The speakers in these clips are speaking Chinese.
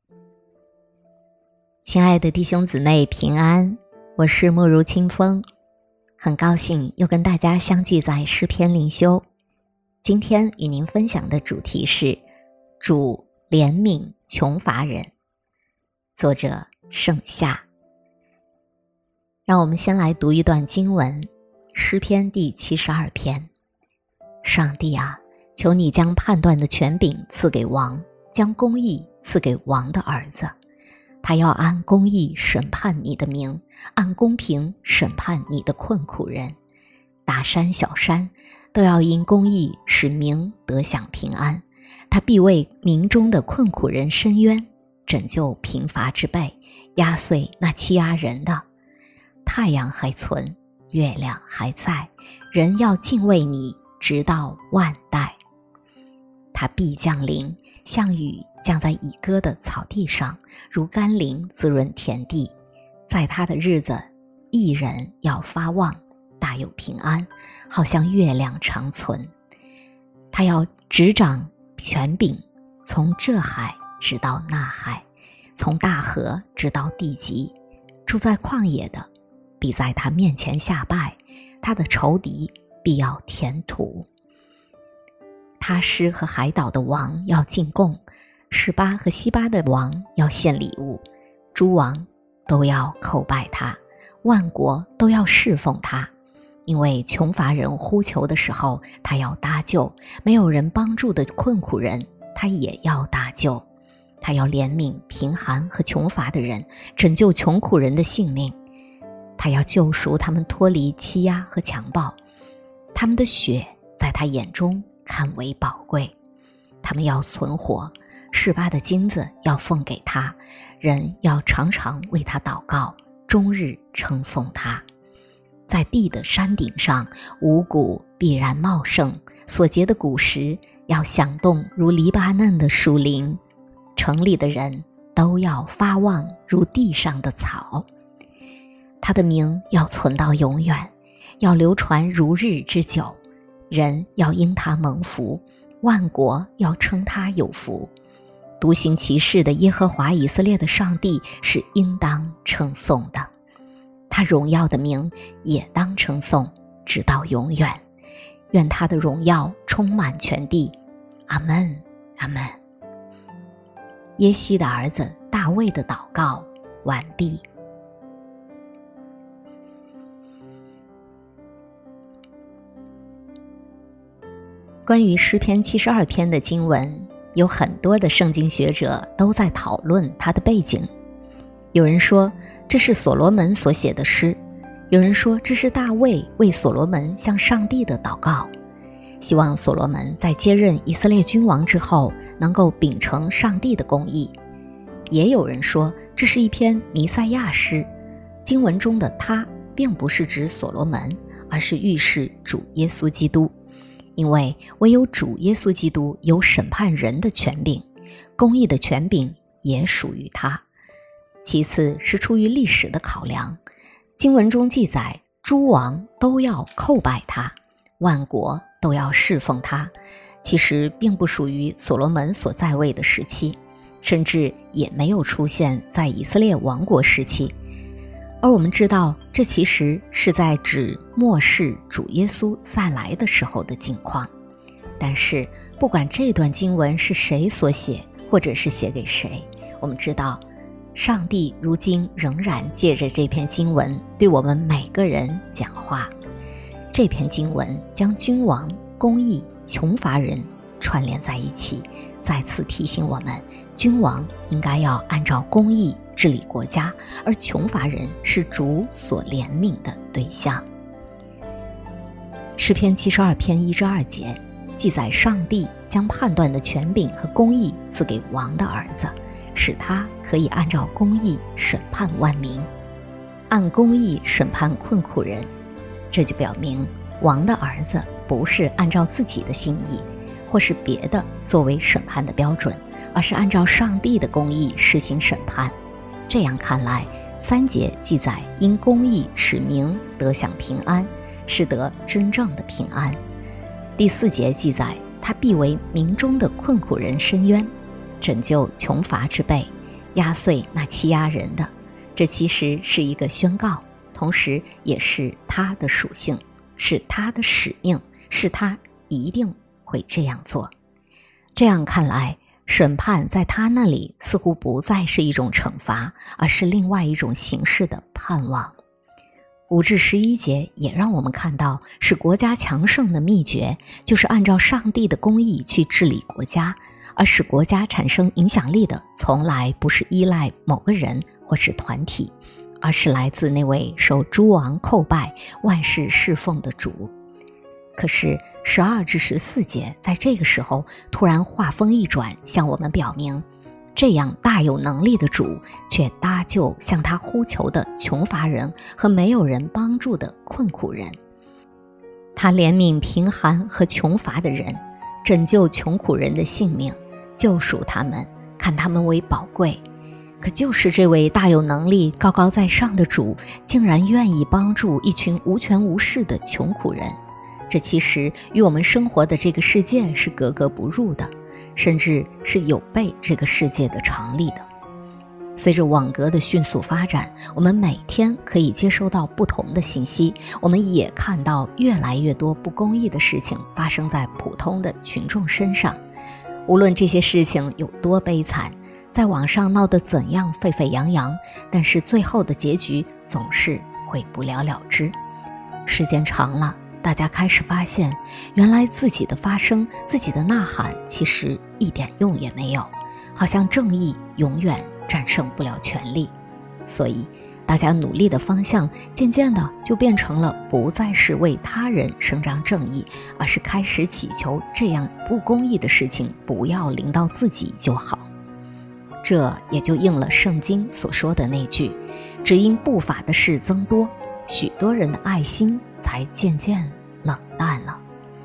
亲爱的弟兄姊妹平安，我是慕如清风，很高兴又跟大家相聚在诗篇灵修。今天与您分享的主题是主怜悯穷乏人，作者盛夏。让我们先来读一段经文，诗篇第72篇。上帝啊，求你将判断的权柄赐给王，将公义赐给王的儿子。他要按公义审判你的民，按公平审判你的困苦人。大山小山都要因公义使民得享平安。他必为民中的困苦人伸冤，拯救贫乏之辈，压碎那欺压人的。太阳还存，月亮还在，人要敬畏你，直到万代。他必降临，像雨降在已割的草地上，如甘霖滋润田地。在他的日子，义人要发旺，大有平安，好像月亮长存。他要执掌权柄，从这海直到那海，从大河直到地极。住在旷野的必在他面前下拜，他的仇敌必要填土。他施和海岛的王要进贡，示巴和西巴的王要献礼物，诸王都要叩拜他，万国都要侍奉他。因为穷乏人呼求的时候，他要搭救；没有人帮助的困苦人，他也要搭救。他要怜悯贫寒和穷乏的人，拯救穷苦人的性命。他要救赎他们脱离欺压和强暴，他们的血在他眼中看为宝贵。他们要存活，示巴的金子要奉给他，人要常常为他祷告，终日称颂他。在地的山顶上，五谷必然茂盛，所结的果实要响动如黎巴嫩的树林。城里的人都要发旺如地上的草。他的名要存到永远，要流传如日之久。人要因他蒙福，万国要称他有福。独行其事的耶和华以色列的上帝是应当称颂的，他荣耀的名也当称颂，直到永远。愿他的荣耀充满全地。阿们，阿们。耶西的儿子大卫的祷告完毕。关于诗篇72篇的经文，有很多的圣经学者都在讨论它的背景。有人说这是所罗门所写的诗，有人说这是大卫为所罗门向上帝的祷告，希望所罗门在接任以色列君王之后能够秉承上帝的公义。也有人说这是一篇弥赛亚诗，经文中的他并不是指所罗门，而是预示主耶稣基督。因为唯有主耶稣基督有审判人的权柄，公义的权柄也属于他。其次是出于历史的考量，经文中记载诸王都要叩拜他，万国都要侍奉他，其实并不属于所罗门所在位的时期，甚至也没有出现在以色列王国时期。而我们知道，这其实是在指末世主耶稣再来的时候的境况。但是不管这段经文是谁所写，或者是写给谁，我们知道上帝如今仍然借着这篇经文对我们每个人讲话。这篇经文将君王、公义、穷乏人串联在一起，再次提醒我们，君王应该要按照公义治理国家，而穷乏人是主所怜悯的对象。诗篇72篇1至2节记载上帝将判断的权柄和公义赐给王的儿子，使他可以按照公义审判万民，按公义审判困苦人。这就表明王的儿子不是按照自己的心意或是别的作为审判的标准，而是按照上帝的公义施行审判。这样看来，3节记载因公义使民得享平安，是得真正的平安。第4节记载他必为民中的困苦人伸冤，拯救穷乏之辈， 压碎那欺压人的。这其实是一个宣告，同时也是他的属性，是他的使命，是他一定会这样做。这样看来，审判在他那里似乎不再是一种惩罚，而是另外一种形式的盼望。5至11节也让我们看到，使国家强盛的秘诀就是按照上帝的公义去治理国家，而使国家产生影响力的从来不是依赖某个人或是团体，而是来自那位受诸王叩拜、万事侍奉的主。可是12至14节在这个时候突然话锋一转，向我们表明，这样大有能力的主却搭救向他呼求的穷乏人和没有人帮助的困苦人。他怜悯贫寒和穷乏的人，拯救穷苦人的性命，救赎他们，看他们为宝贵。可就是这位大有能力、高高在上的主，竟然愿意帮助一群无权无势的穷苦人。这其实与我们生活的这个世界是格格不入的，甚至是有悖这个世界的常理的。随着网格的迅速发展，我们每天可以接收到不同的信息，我们也看到越来越多不公义的事情发生在普通的群众身上。无论这些事情有多悲惨，在网上闹得怎样沸沸扬扬，但是最后的结局总是会不了了之。时间长了，大家开始发现，原来自己的发声、自己的呐喊其实一点用也没有，好像正义永远战胜不了权力。所以大家努力的方向渐渐的就变成了不再是为他人伸张正义，而是开始祈求这样不公义的事情不要临到自己就好。这也就应了圣经所说的那句，只因不法的事增多，许多人的爱心才渐渐冷淡了。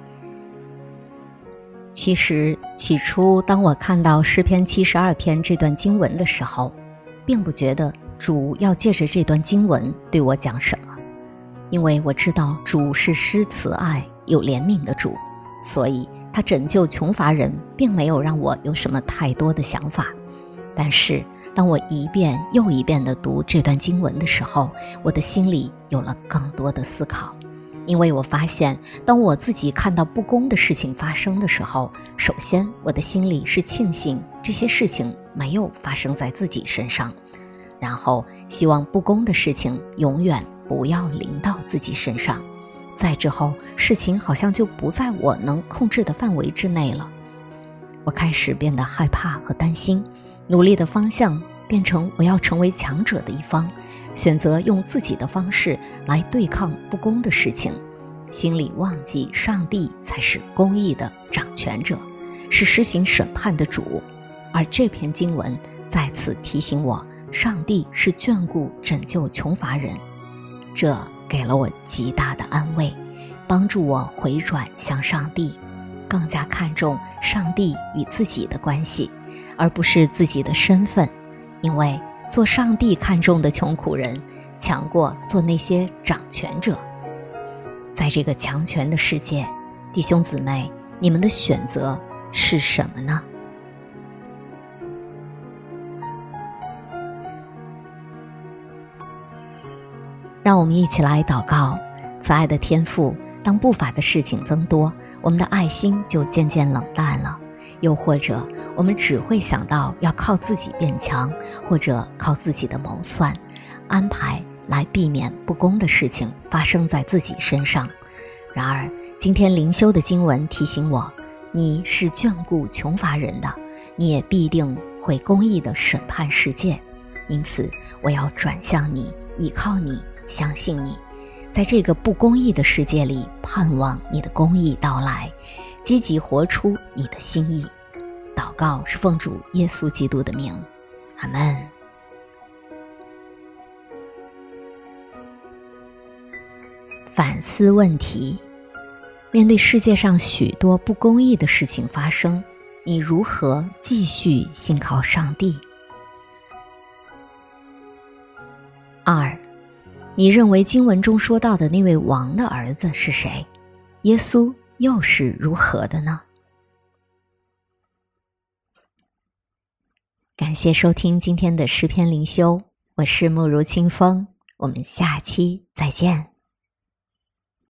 其实起初当我看到诗篇72篇这段经文的时候，并不觉得主要借着这段经文对我讲什么，因为我知道主是施慈爱有怜悯的主，所以他拯救穷乏人并没有让我有什么太多的想法。但是当我一遍又一遍地读这段经文的时候，我的心里有了更多的思考。因为我发现，当我自己看到不公的事情发生的时候，首先我的心里是庆幸这些事情没有发生在自己身上，然后希望不公的事情永远不要临到自己身上，再之后事情好像就不在我能控制的范围之内了。我开始变得害怕和担心，努力的方向变成我要成为强者的一方，选择用自己的方式来对抗不公的事情，心里忘记上帝才是公义的掌权者，是施行审判的主。而这篇经文再次提醒我，上帝是眷顾拯救穷乏人，这给了我极大的安慰，帮助我回转向上帝，更加看重上帝与自己的关系，而不是自己的身份，因为做上帝看重的穷苦人强过做那些掌权者。在这个强权的世界，弟兄姊妹，你们的选择是什么呢？让我们一起来祷告。慈爱的天父，当不法的事情增多，我们的爱心就渐渐冷淡了，又或者我们只会想到要靠自己变强，或者靠自己的谋算安排来避免不公的事情发生在自己身上。然而今天灵修的经文提醒我，你是眷顾穷乏人的，你也必定会公义的审判世界。因此我要转向你，依靠你，相信你，在这个不公义的世界里盼望你的公义到来，积极活出你的心意。祷告是奉主耶稣基督的名，阿们。反思问题：面对世界上许多不公义的事情发生，你如何继续信靠上帝？2. 你认为经文中说到的那位王的儿子是谁？耶稣又是如何的呢？ 感谢收听今天的诗篇灵修，我是慕如清风，我们下期再见。